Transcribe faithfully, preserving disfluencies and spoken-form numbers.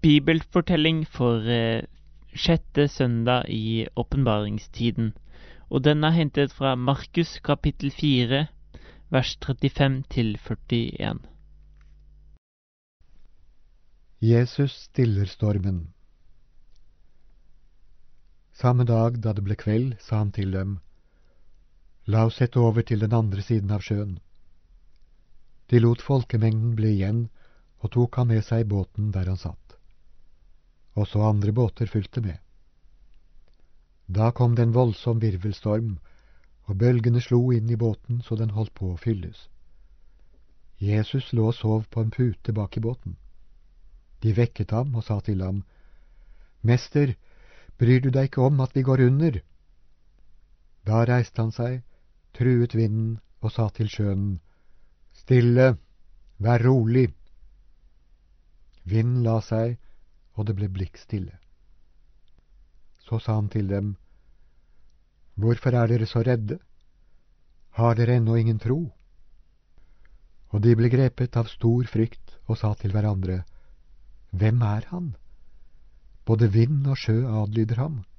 bibelfortelling for eh, sjette søndag i åpenbaringstiden, og den er hentet fra Markus kapittel fire, vers trettifem til førtien. Jesus stiller stormen. Samme dag da det ble kveld, sa han til dem, «La oss sette over til den andre siden av sjøen.» De lot folkemengden bli igjen, og tok han med seg i båten der han satt. Også andre båter fulgte med. Da kom det en voldsom virvelstorm, og bølgene slo inn i båten så den holdt på å fylles. Jesus lå og sov på en pute bak i båten. De vekket ham og sa til ham, «Mester, bryr du deg ikke om at vi går under?» Da reiste han seg, truet vinden og sa til sjøen, «Stille, vær rolig!» Vinden la seg, og det ble blikkstille. Så sa han til dem, «Hvorfor er dere så redde? Har dere ennå ingen tro?» Og de ble grepet av stor frykt og sa til hverandre, «Hvem er han? Både vind og sjø adlyder ham.»